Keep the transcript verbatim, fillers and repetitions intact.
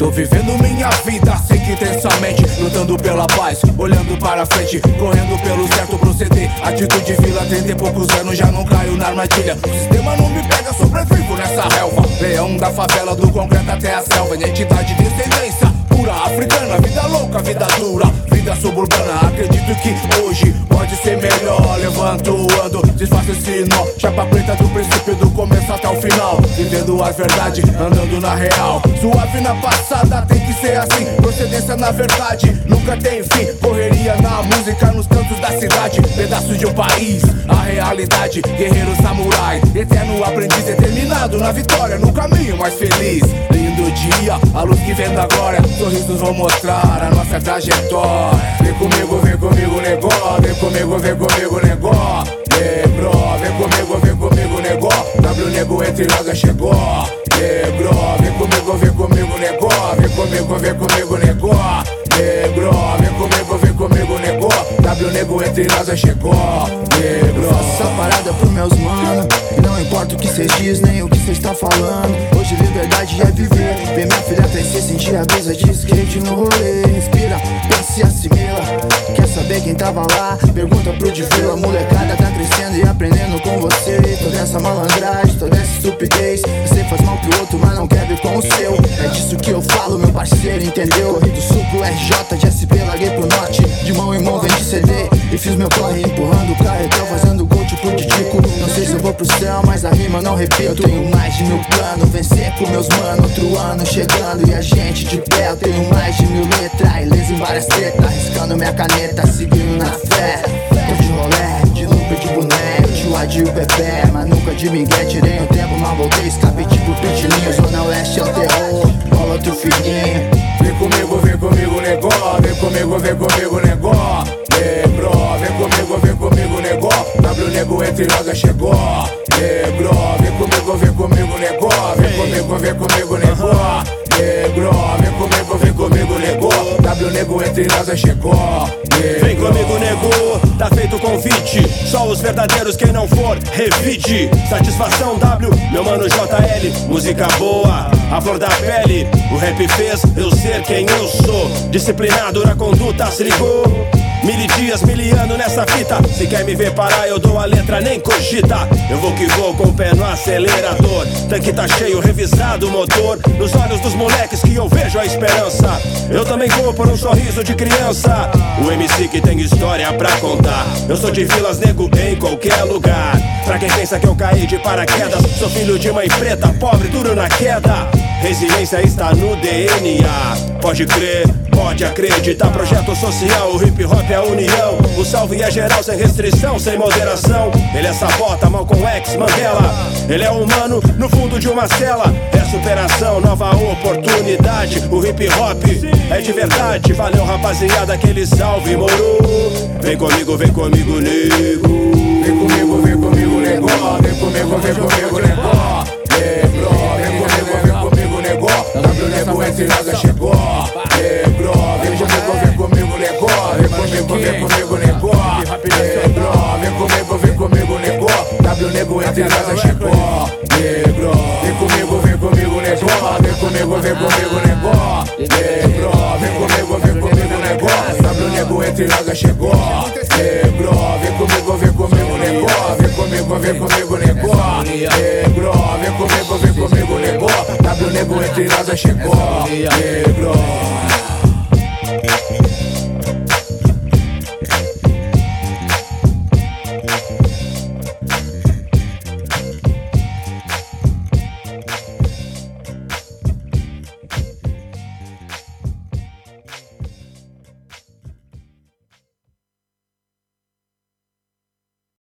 Tô vivendo minha vida sem que intensamente, lutando pela paz, olhando para frente, correndo pelo certo proceder. Atitude vila, trinta e poucos anos, já não caio na armadilha. O sistema não me pega, sobrevivo nessa relva. Leão da favela, do concreto até a selva. Identidade, descendência pura africana, vida louca, vida dura, vida suburbana. Acredito que hoje pode ser melhor. Levanto, ando, desfaço esse nó. Chapa preta do princípio, do começo até o final. Vivendo a verdade, andando na real. Suave na passada, tem que ser assim. Procedência na verdade, nunca tem fim. Correria na música, nos cantos da cidade. Pedaços de um país, a realidade. Guerreiro samurai, eterno aprendiz. Determinado na vitória, no caminho mais feliz. Lindo dia, a luz que vem da glória. Sorrisos vão mostrar a nossa trajetória. Vem comigo, vem comigo, negócio. Vem comigo, vem comigo, negócio. Negro, vem comigo, vem comigo, negócio. W nego entre nós já chegou. Negro, vem comigo, vem comigo, negócio. Vem comigo, vem comigo, negócio. Negro, vem comigo, vem comigo, negócio. W nego entre nós já chegou. Negro, faço essa parada pros meus mano. E não importa o que cês diz, nem o que cês tá falando. Hoje liberdade é viver. Ver minha filha crescer, sentir a brisa de skate no rolê. Inspira, pensa e assimila. Quer saber quem tava lá? Pergunta pro de vila. Molecada tá crescendo e aprendendo com você. Toda essa malandragem, toda essa estupidez. Você faz mal pro outro, mas não quer ver com o seu. É disso que eu falo, meu parceiro, entendeu? Corri do sul pro R J, de S P larguei pro norte. De mão em mão vendi C D e fiz meu corre empurrando o carretão, fazendo gol tipo Didico. Não sei se eu vou pro céu, mas a rima não repito. Eu tenho mais de mil planos, vencer com meus mano. Outro ano chegando e a gente de pé. Eu tenho mais de mil letras, ilês em várias tretas. Arriscando minha caneta, seguindo na fé. Tô de rolé, de lupa e de boné. Tio Adi o Pepe, mas nunca de migué. Tirei o tempo, mas voltei, escapei tipo pitilinho. Zona Oeste é o terror, bola outro filhinho. Vem comigo, vem comigo, negócio. Vem comigo, vem comigo, negócio. Negro, vem comigo, vem comigo, negócio. W nego entre nós já chegou. Negro, vem comigo, vem comigo, negócio. Vem comigo, vem comigo, negócio. Negro, vem comigo, vem comigo, negócio. W nego entre nós já chegou. Negro. Vem comigo, nego, tá feito o convite. Só os verdadeiros, quem não for, revide. Satisfação W, meu mano J L. Música boa, a flor da pele. O rap fez eu ser quem eu sou. Disciplinado na conduta, se ligou? Mil dias, miliano nessa fita. Se quer me ver parar, eu dou a letra, nem cogita. Eu vou que vou com o pé no acelerador. Tanque tá cheio, revisado o motor. Nos olhos dos moleques que eu vejo a esperança. Eu também vou por um sorriso de criança. O M C que tem história pra contar. Eu sou de Vilas, nego, em qualquer lugar. Pra quem pensa que eu caí de paraquedas, sou filho de mãe preta, pobre, duro na queda. Resiliência está no D N A. Pode crer, pode acreditar. Projeto social, o hip hop é a união. O salve é geral, sem restrição, sem moderação. Ele é sabota, Malcolm X, Mandela. Ele é humano no fundo de uma cela. É superação, nova oportunidade. O hip hop é de verdade. Valeu rapaziada, aquele salve, moro. Vem comigo, vem comigo, nego. Vem comigo, vem comigo, nego. Vem comigo, vem comigo, nego. Negro, vem comigo, vem comigo, nego. W nego entre nós já chegou. Negro, vem comigo, vem comigo, nego. Vem comigo, vem comigo, nego. Negro, vem comigo, vem comigo, nego. W nego entre nós já chegou. Negro, vem comigo, vem comigo, nego. Vem comigo, vem comigo, nego. Negro, vem comigo, vem comigo, nego. W nego entre nós já chegou. Negro, vem comigo, vem comigo, nego. Vem comigo, vem comigo, nego. Negro, vem comigo, vem comigo, nego. W nego entre nós já chegou. Negro.